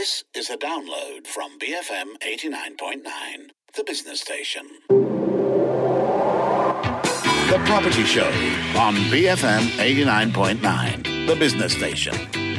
This is a download from BFM 89.9, the business station. The Property Show on BFM 89.9, the business station.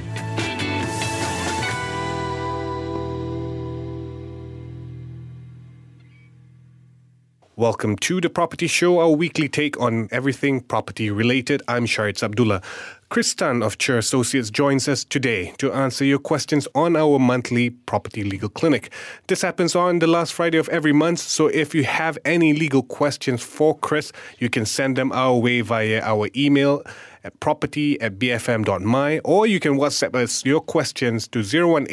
Welcome to The Property Show, our weekly take on everything property related. I'm Shahid Abdullah. Chris Tan of Chair Associates joins us today to answer your questions on our monthly property legal clinic. This happens on the last Friday of every month, so if you have any legal questions for Chris, you can send them our way via our email at property@bfm.my, or you can WhatsApp us your questions to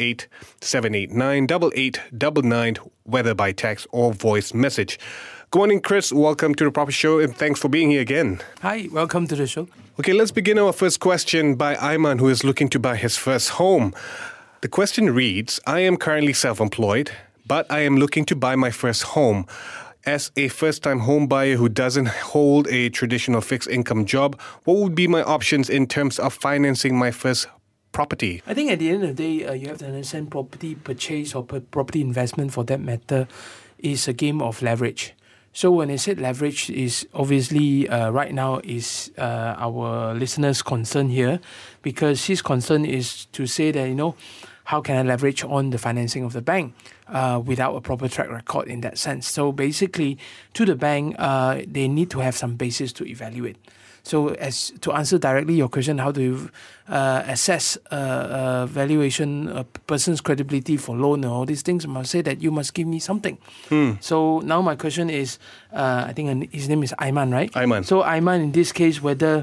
018-789-8899, whether by text or voice message. Good morning, Chris. Welcome to The Property Show, and thanks for being here again. Hi, welcome to the show. Okay, let's begin our first question by Ayman, who is looking to buy his first home. The question reads, I am currently self-employed, but I am looking to buy my first home. As a first-time home buyer who doesn't hold a traditional fixed income job, what would be my options in terms of financing my first property? I think at the end of the day, you have to understand property purchase or property investment for that matter is a game of leverage. So when I said leverage is obviously right now is our listener's concern here, because his concern is to say that, how can I leverage on the financing of the bank without a proper track record in that sense? So basically, to the bank, they need to have some basis to evaluate. So as to answer directly your question, how do you assess valuation, a person's credibility for loan and all these things, I must say that you must give me something. So now my question is, I think his name is Ayman, right? Ayman. So Ayman, in this case, whether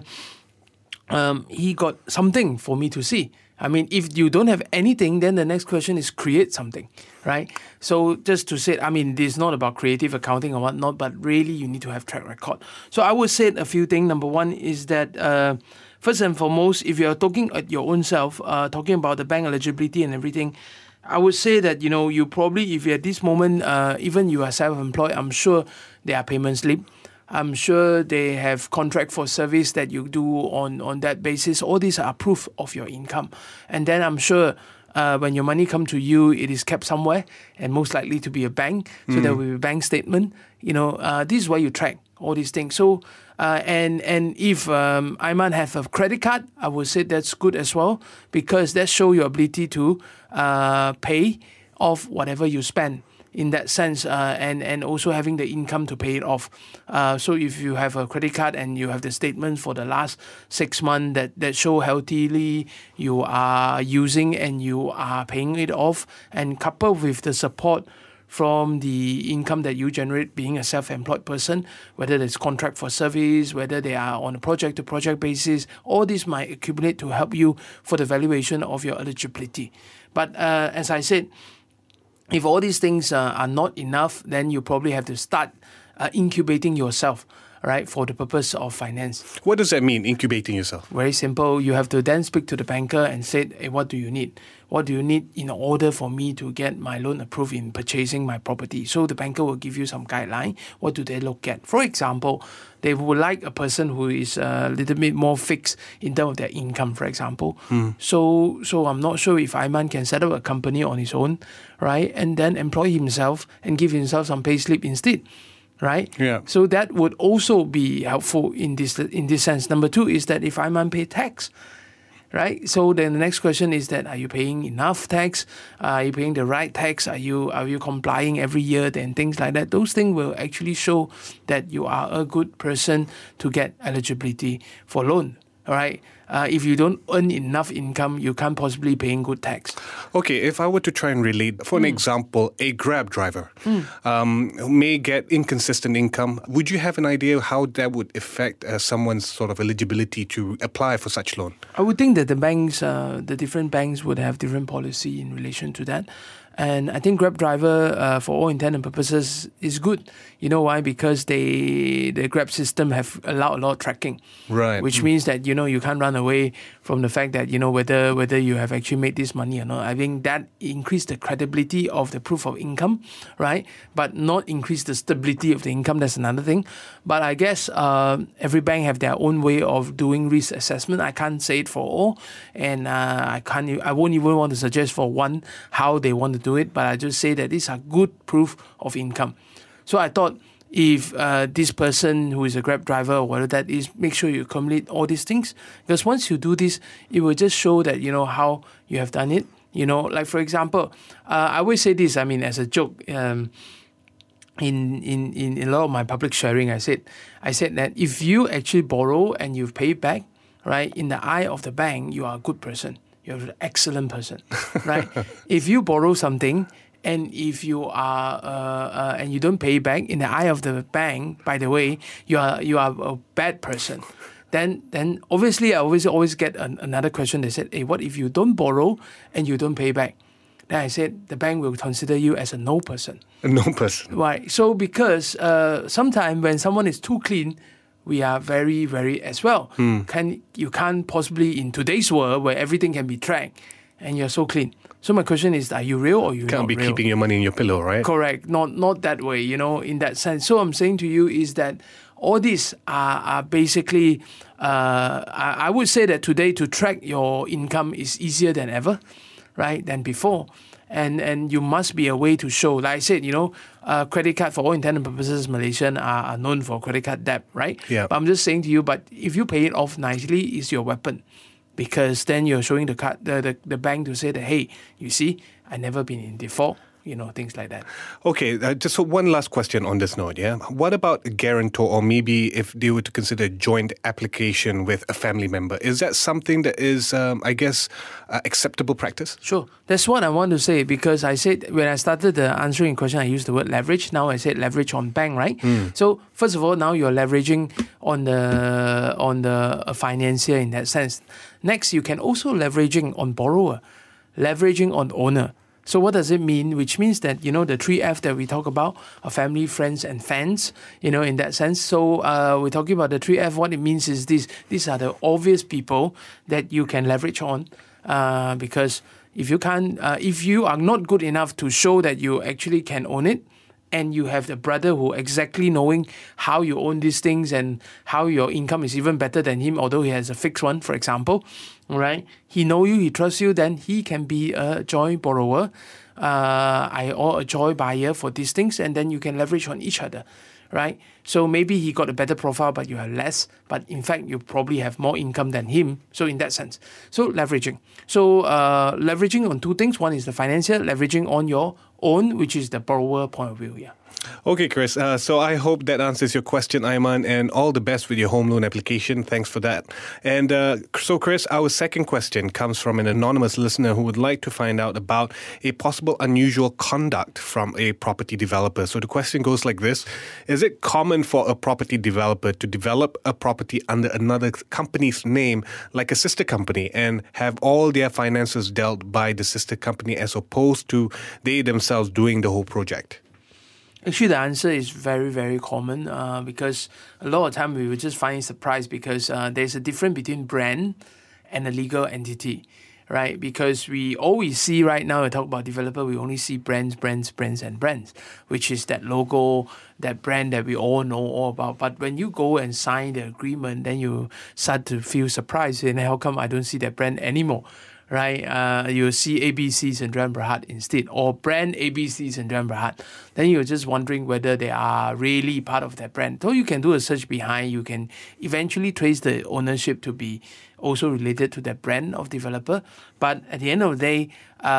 he got something for me to see. I mean, if you don't have anything, then the next question is create something, right? So just to say, this is not about creative accounting or whatnot, but really you need to have track record. So I would say a few things. Number one is that first and foremost, if you are talking at your own self, talking about the bank eligibility and everything, I would say that, you probably, if you're at this moment, even you are self-employed, I'm sure there are payment slip. I'm sure they have contract for service that you do on that basis. All these are proof of your income. And then I'm sure when your money comes to you, it is kept somewhere and most likely to be a bank. So there will be a bank statement. This is why you track all these things. So, and if Ayman have a credit card, I would say that's good as well, because that shows your ability to pay off whatever you spend. In that sense, and also having the income to pay it off. So if you have a credit card and you have the statement for the last 6 months that show healthily you are using and you are paying it off, and coupled with the support from the income that you generate being a self-employed person, whether it's contract for service, whether they are on a project-to-project basis, all this might accumulate to help you for the valuation of your eligibility. But as I said, if all these things are not enough, then you probably have to start incubating yourself, right, for the purpose of finance. What does that mean, incubating yourself? Very simple. You have to then speak to the banker and say, hey, what do you need? What do you need in order for me to get my loan approved in purchasing my property? So the banker will give you some guideline. What do they look at? For example, they would like a person who is a little bit more fixed in terms of their income, for example. So I'm not sure if Ayman can set up a company on his own, right, and then employ himself and give himself some pay slip instead. Right? Yeah. So that would also be helpful in this sense. Number two is that if Ayman pay tax, right? So then the next question is that, are you paying enough tax? Are you paying the right tax? Are you complying every year? And things like that. Those things will actually show that you are a good person to get eligibility for loan. All right. If you don't earn enough income, you can't possibly pay good tax. Okay, if I were to try and relate, for an example, a Grab driver may get inconsistent income. Would you have an idea how that would affect someone's sort of eligibility to apply for such loan? I would think that the different banks would have different policy in relation to that. And I think Grab driver, for all intent and purposes, is good. You know why? Because the Grab system have allowed a lot of tracking. Right. Which means that, you can't run away from the fact that, whether you have actually made this money or not. I think that increased the credibility of the proof of income, right? But not increase the stability of the income. That's another thing. But I guess every bank have their own way of doing risk assessment. I can't say it for all, and I won't even want to suggest for one how they want to do it. But I just say that these are good proof of income. So I thought, if this person who is a Grab driver or whatever that is, make sure you accumulate all these things, because once you do this, it will just show that how you have done it. Like for example, I always say this. I mean, as a joke, in a lot of my public sharing, I said that if you actually borrow and you pay back, right, in the eye of the bank, you are a good person. You're an excellent person, right? If you borrow something, and if you are and you don't pay back, in the eye of the bank, by the way, you are a bad person. Then obviously I always get another question. They said, hey, what if you don't borrow and you don't pay back? Then I said, the bank will consider you as a no person. A no person. Right. So because sometimes when someone is too clean, we are very, very as well. You can't possibly, in today's world where everything can be tracked and you're so clean. So my question is, are you real or you can't not be real? Keeping your money in your pillow, right? Correct. Not that way, in that sense. So I'm saying to you is that all these are basically, I would say that today to track your income is easier than ever, right, than before. And you must be a way to show. Like I said, credit card, for all intents and purposes, Malaysian are known for credit card debt, right? Yeah. But I'm just saying to you, but if you pay it off nicely, it's your weapon. Because then you're showing the card, the bank to say that, hey, you see, I never been in default, things like that. Okay, just one last question on this note, yeah? What about a guarantor, or maybe if they were to consider joint application with a family member? Is that something that is, acceptable practice? Sure. That's what I want to say, because I said, when I started the answering question, I used the word leverage. Now I said leverage on bank, right? So first of all, now you're leveraging on the financier in that sense. Next, you can also leveraging on borrower, leveraging on owner. So what does it mean? Which means that, the 3F that we talk about are family, friends, and fans, in that sense. So we're talking about the 3F. What it means is this. These are the obvious people that you can leverage on, because if you are not good enough to show that you actually can own it, and you have the brother who exactly knowing how you own these things and how your income is even better than him, although he has a fixed one, for example, right? He know you, he trusts you, then he can be a joint borrower or a joint buyer for these things, and then you can leverage on each other, right? So maybe he got a better profile, but you have less, but in fact, you probably have more income than him. So in that sense, so leveraging. So leveraging on two things. One is the financier, leveraging on your own, which is the borrower point of view, yeah. Okay, Chris. So I hope that answers your question, Aiman, and all the best with your home loan application. Thanks for that. And so, Chris, our second question comes from an anonymous listener who would like to find out about a possible unusual conduct from a property developer. So the question goes like this. Is it common for a property developer to develop a property under another company's name, like a sister company, and have all their finances dealt by the sister company as opposed to they themselves doing the whole project? Actually, the answer is very, very common because a lot of time we will just find surprise because there's a difference between brand and a legal entity, right? Because we always see right now, we talk about developer, we only see brands, which is that logo, that brand that we all know all about. But when you go and sign the agreement, then you start to feel surprised. And how come I don't see that brand anymore? Right, you'll see ABC Sdn Bhd instead, or brand ABC Sdn Bhd. Then you're just wondering whether they are really part of that brand. So you can do a search behind. You can eventually trace the ownership to be also related to that brand of developer. But at the end of the day,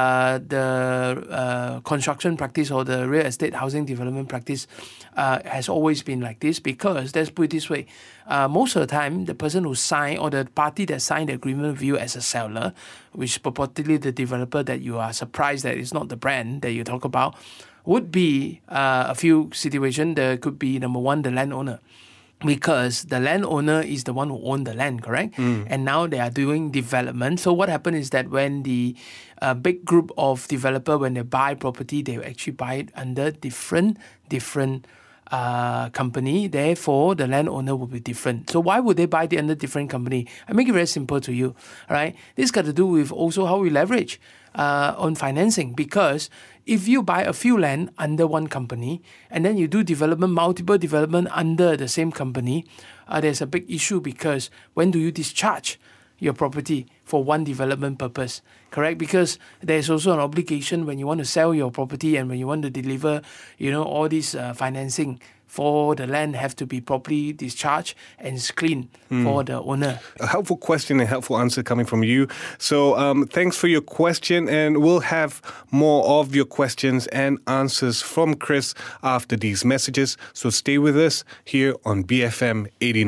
the construction practice or the real estate housing development practice has always been like this because, let's put it this way, most of the time, the person who signed or the party that signed the agreement with you as a seller, which purportedly the developer that you are surprised that it's not the brand that you talk about, would be a few situations. There could be, number one, the landowner. Because the landowner is the one who owns the land, correct? And now they are doing development. So what happened is that when the big group of developer, when they buy property, they actually buy it under different company, therefore the landowner will be different. So why would they buy it under different company? I make it very simple to you, right? This got to do with also how we leverage on financing, because if you buy a few land under one company and then you do development, multiple development under the same company, there's a big issue, because when do you discharge your property for one development purpose, correct? Because there's also an obligation when you want to sell your property and when you want to deliver, all this financing for the land have to be properly discharged and clean for the owner. A helpful question and helpful answer coming from you. So thanks for your question, and we'll have more of your questions and answers from Chris after these messages. So stay with us here on BFM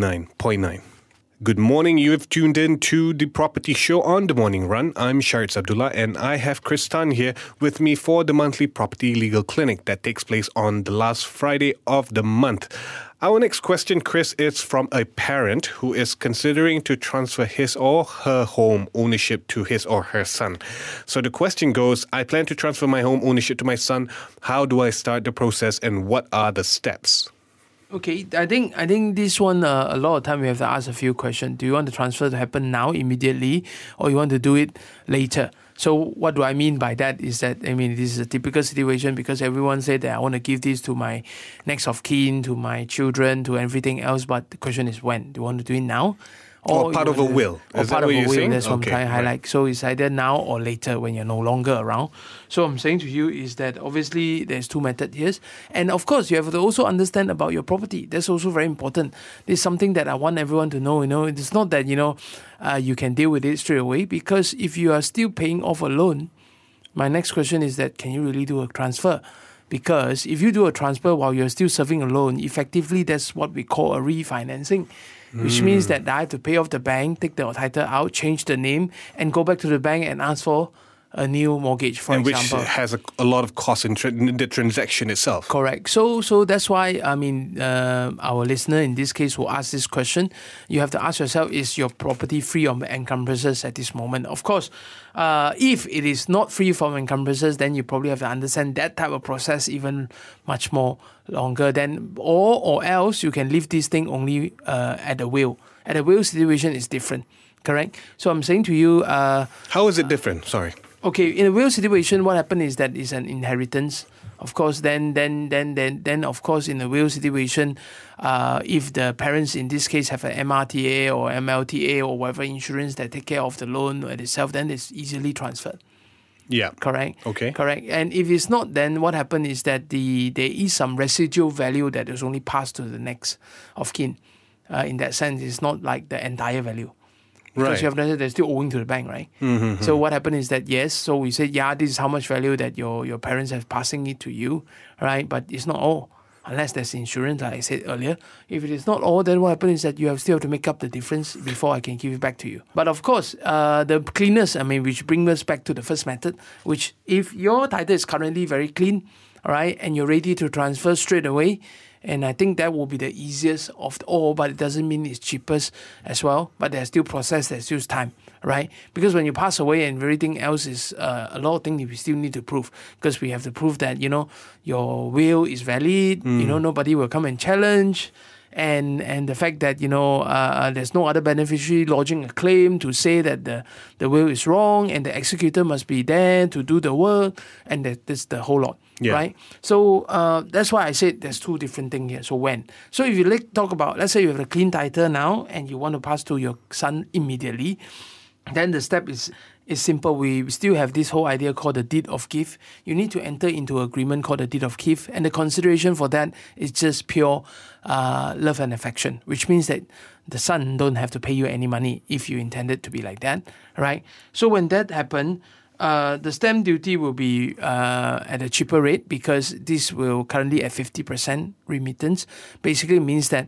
89.9. Good morning. You have tuned in to the Property Show on the Morning Run. I'm Sharitz Abdullah, and I have Chris Tan here with me for the monthly Property Legal Clinic that takes place on the last Friday of the month. Our next question, Chris, is from a parent who is considering to transfer his or her home ownership to his or her son. So the question goes, I plan to transfer my home ownership to my son. How do I start the process, and what are the steps? Okay, I think this one, a lot of time we have to ask a few questions. Do you want the transfer to happen now, immediately, or you want to do it later? So what do I mean by that is that, this is a typical situation, because everyone said that I want to give this to my next of kin, to my children, to everything else, but the question is when. Do you want to do it now? Or part of a will. Or part of a will, that's what I'm trying to highlight. So it's either now or later when you're no longer around. So I'm saying to you is that obviously there's two methods here. And of course, you have to also understand about your property. That's also very important. This is something that I want everyone to know. It's not that, you can deal with it straight away, because if you are still paying off a loan, my next question is that, can you really do a transfer? Because if you do a transfer while you're still serving a loan, effectively that's what we call a refinancing. Which means that I have to pay off the bank, take the title out, change the name, and go back to the bank and ask for a new mortgage, for example. Which has a lot of cost in the transaction itself. Correct. So that's why, our listener in this case will ask this question. You have to ask yourself, is your property free of encumbrances at this moment? Of course, if it is not free from encumbrances, then you probably have to understand that type of process even much more longer than, or else you can leave this thing only at the will. At the will situation is different, correct? So I'm saying to you... How is it different? Sorry. Okay, in a will situation, what happened is that it's an inheritance. Of course, then of course, in a will situation, if the parents in this case have an MRTA or MLTA or whatever insurance that take care of the loan itself, then it's easily transferred. Yeah. Correct? Okay. Correct. And if it's not, then what happened is that there is some residual value that is only passed to the next of kin. In that sense, it's not like the entire value. Because you have noticed they're still owing to the bank, right? Mm-hmm. So what happened is that, yes, so we say, this is how much value that your parents have passing it to you, right? But it's not all, unless there's insurance, like I said earlier. If it is not all, then what happens is that you still have to make up the difference before I can give it back to you. But of course, the cleanness, which brings us back to the first method, which if your title is currently very clean, all right, and you're ready to transfer straight away, and I think that will be the easiest of all, but it doesn't mean it's cheapest as well. But there's still process, there's still time, right? Because when you pass away and everything else is a lot of things we still need to prove. Because we have to prove that, your will is valid, nobody will come and challenge. And the fact that, there's no other beneficiary lodging a claim to say that the will is wrong, and the executor must be there to do the work, and that's the whole lot. Yeah. Right? So that's why I said there's two different things here. So when? So if you talk about, let's say you have a clean title now and you want to pass to your son immediately, then the step is simple. We still have this whole idea called the deed of gift. You need to enter into an agreement called the deed of gift, and the consideration for that is just pure love and affection, which means that the son don't have to pay you any money if you intend it to be like that, right? So when that happens, the stamp duty will be at a cheaper rate, because this will currently at 50% remittance. Basically means that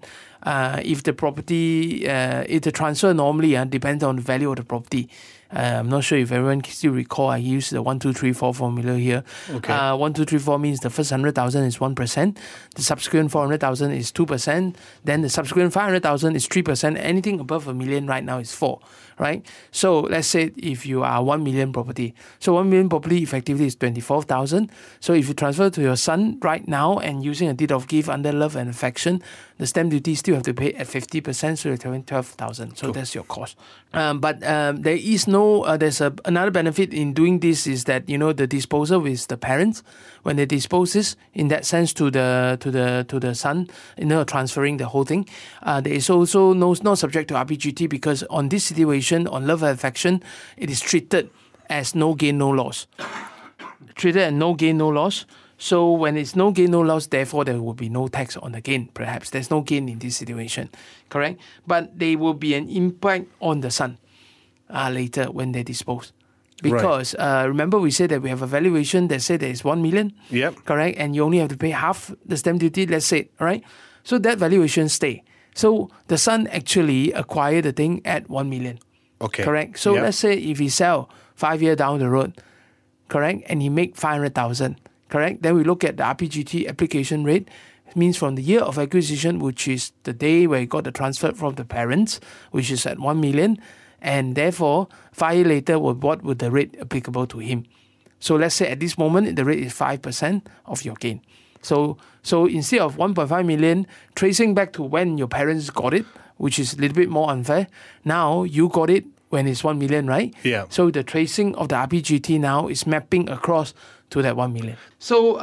if the property, if the transfer normally depends on the value of the property. I'm not sure if everyone can still recall. I used the 1, 2, 3, 4 formula here. Okay. 1, 2, 3, 4 means the first 100,000 is 1%. The subsequent 400,000 is 2%. Then the subsequent 500,000 is 3%. Anything above $1 million right now is 4%. Right? So let's say if you are 1 million property. So 1 million property effectively is 24,000. So if you transfer to your son right now and using a deed of gift under love and affection, the stamp duty still have to pay at 50%, so you're paying 12,000. So that's your cost. But there is no, there's another benefit in doing this is that, the disposal with the parents, when they dispose this, in that sense to the son, transferring the whole thing, there is also not subject to RPGT, because on this situation, on love and affection, it is treated as no gain, no loss. Treated as no gain, no loss. So when it's no gain, no loss, therefore there will be no tax on the gain. Perhaps there's no gain in this situation, correct? But there will be an impact on the son later when they dispose. Because remember we said that we have a valuation that said there is 1 million, correct? And you only have to pay half the stamp duty, let's say, right? So that valuation stay. So the son actually acquired the thing at 1 million. Okay. Correct? So let's say if he sell 5 years down the road, correct? And he make 500,000, correct? Then we look at the RPGT application rate. It means from the year of acquisition, which is the day where he got the transfer from the parents, which is at 1 million. And therefore, 5 years later, what would the rate applicable to him? So let's say at this moment, the rate is 5% of your gain. So instead of 1.5 million, tracing back to when your parents got it, which is a little bit more unfair, now you got it when it's 1 million, right? Yeah. So the tracing of the RPGT now is mapping across to that 1 million. So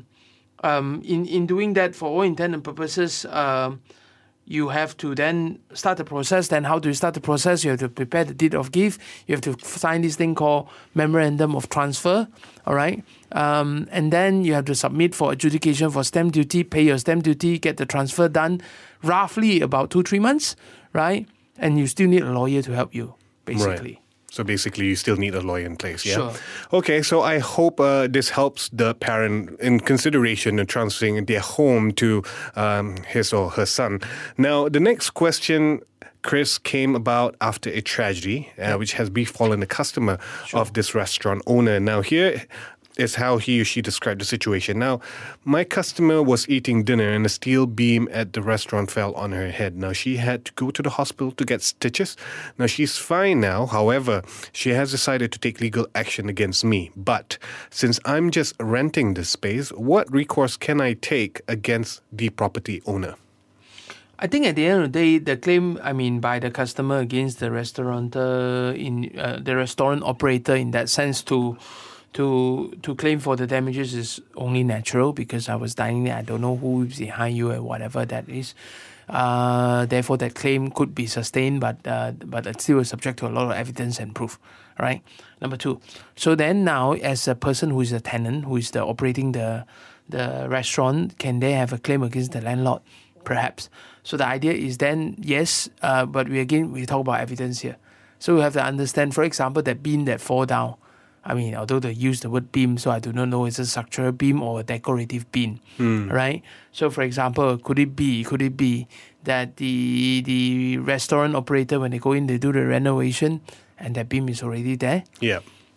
in doing that, for all intent and purposes, you have to then start the process. Then how do you start the process? You have to prepare the deed of gift. You have to sign this thing called memorandum of transfer. All right. And then you have to submit for adjudication for stamp duty, pay your stamp duty, get the transfer done roughly about 2-3 months, right? And you still need a lawyer to help you, basically. Right. So basically, you still need a lawyer in place, yeah? Sure. Okay, so I hope this helps the parent in consideration of transferring their home to his or her son. Now, the next question, Chris, came about after a tragedy, which has befallen a customer of this restaurant owner. Now, here is how he or she described the situation. Now, my customer was eating dinner and a steel beam at the restaurant fell on her head. Now, she had to go to the hospital to get stitches. Now, she's fine now. However, she has decided to take legal action against me. But since I'm just renting this space, what recourse can I take against the property owner? I think at the end of the day, the claim, by the customer against the restaurateur, the restaurant operator in that sense to claim for the damages is only natural, because I was dining there. I don't know who is behind you and whatever that is. Therefore, that claim could be sustained, but it's still subject to a lot of evidence and proof. Right. Number 2. So then now, as a person who is a tenant, who is operating the restaurant, can they have a claim against the landlord? Perhaps. So the idea is then yes, but we talk about evidence here. So we have to understand, for example, that beam that fall down. Although they use the word beam, so I do not know it's a structural beam or a decorative beam, right? So, for example, could it be that the restaurant operator, when they go in, they do the renovation, and that beam is already there? Yeah.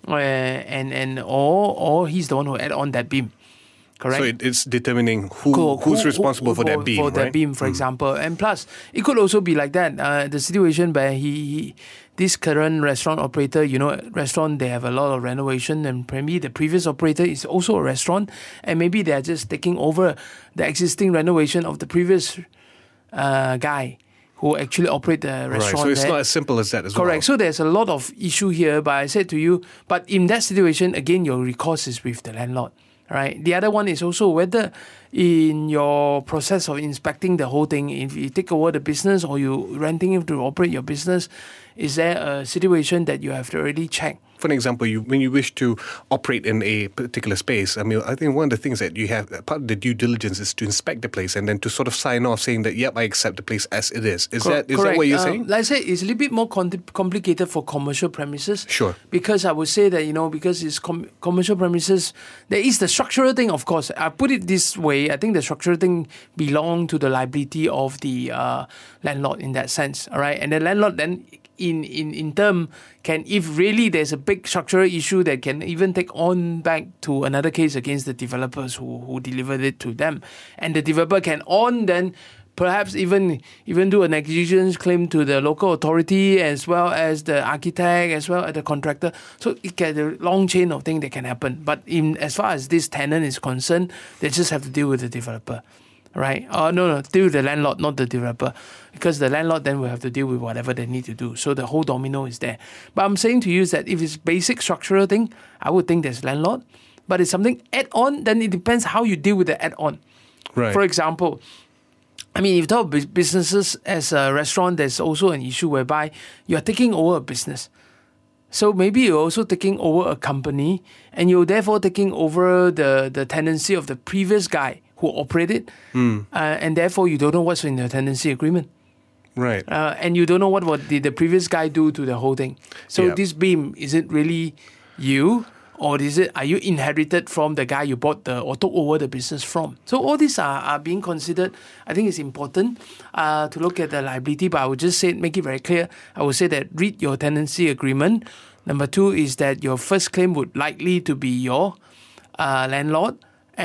Or he's the one who add on that beam. Correct. So it's determining who's responsible for that beam, for that beam, for example. And plus, it could also be like that. The situation where this current restaurant operator, restaurant, they have a lot of renovation, and maybe the previous operator is also a restaurant, and maybe they are just taking over the existing renovation of the previous guy who actually operate the restaurant. Right, so it's not as simple as that as well. Correct. So there's a lot of issue here, but I said to you, but in that situation, again, your recourse is with the landlord. Right. The other one is also whether in your process of inspecting the whole thing, if you take over the business or you renting it to operate your business, is there a situation that you have to already check For an example, when you wish to operate in a particular space, I mean, I think one of the things that you have, part of the due diligence is to inspect the place and then to sort of sign off saying that, yep, I accept the place as it is. Is that what you're saying? Like I say, it's a little bit more complicated for commercial premises. Sure. Because I would say that, because it's commercial premises, there is the structural thing, of course. I put it this way, I think the structural thing belongs to the liability of the landlord in that sense, all right? And the landlord then, in term, can, if really there's a big structural issue, that can even take on back to another case against the developers who delivered it to them. And the developer can then perhaps even do a negligence claim to the local authority as well as the architect, as well as the contractor. So it can a long chain of things that can happen. But as far as this tenant is concerned, they just have to deal with the developer. Right? No, deal with the landlord, not the developer. Because the landlord then will have to deal with whatever they need to do. So the whole domino is there. But I'm saying to you is that if it's basic structural thing, I would think there's landlord. But it's something add-on, then it depends how you deal with the add-on. Right. For example, I mean, if you talk about businesses as a restaurant, there's also an issue whereby you're taking over a business. So maybe you're also taking over a company and you're therefore taking over the tenancy of the previous guy who operated, and therefore you don't know what's in the tenancy agreement. Right. And you don't know what did the previous guy do to the whole thing. So this beam, is it really you? Or are you inherited from the guy you bought or took over the business from? So all these are being considered. I think it's important to look at the liability, but I would just make it very clear. I would say that read your tenancy agreement. Number 2 is that your first claim would likely to be your landlord.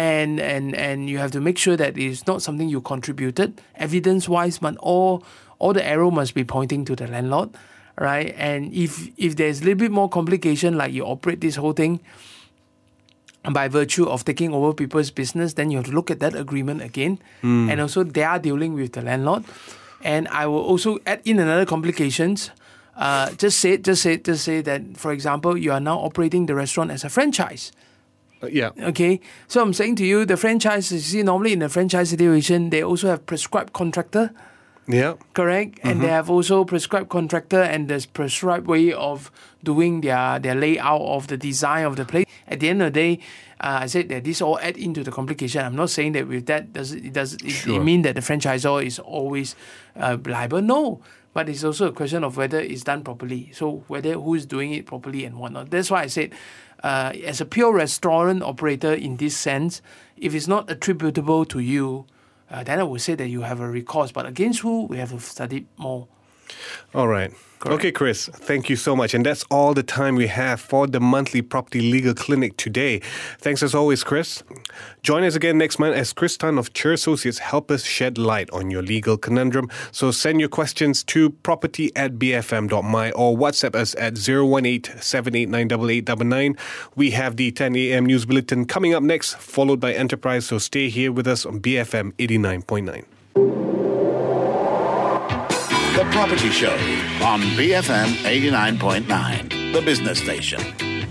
And you have to make sure that it's not something you contributed. Evidence-wise, but all the arrow must be pointing to the landlord. Right, and if there's a little bit more complication, like you operate this whole thing by virtue of taking over people's business, then you have to look at that agreement again. And also they are dealing with the landlord. And I will also add in another complications. Just say that, for example, you are now operating the restaurant as a franchise. Okay. So I'm saying to you, the franchise, you see, normally in a franchise situation, they also have prescribed contractor. Yeah. Correct. And they have also prescribed contractor and there's prescribed way of doing their layout of the design of the place. At the end of the day, I said that this all add into the complication. I'm not saying that with that it mean that the franchisor is always liable. No. But it's also a question of whether it's done properly. So whether who's doing it properly and whatnot. That's why I said, as a pure restaurant operator in this sense, if it's not attributable to you, then I would say that you have a recourse. But against who, we have to study more. All right. Correct. Okay, Chris, thank you so much. And that's all the time we have for the monthly Property Legal Clinic today. Thanks as always, Chris. Join us again next month as Chris Tan of Cher Associates help us shed light on your legal conundrum. So send your questions to property@bfm.my or WhatsApp us at 018-789-8899. We have the 10 a.m. news bulletin coming up next, followed by Enterprise. So stay here with us on BFM 89.9. The Property Show on BFM 89.9, the business station.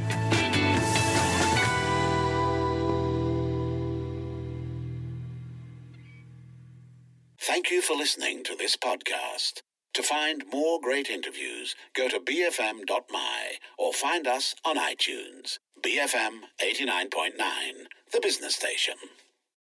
Thank you for listening to this podcast. To find more great interviews, go to bfm.my or find us on iTunes. BFM 89.9, the business station.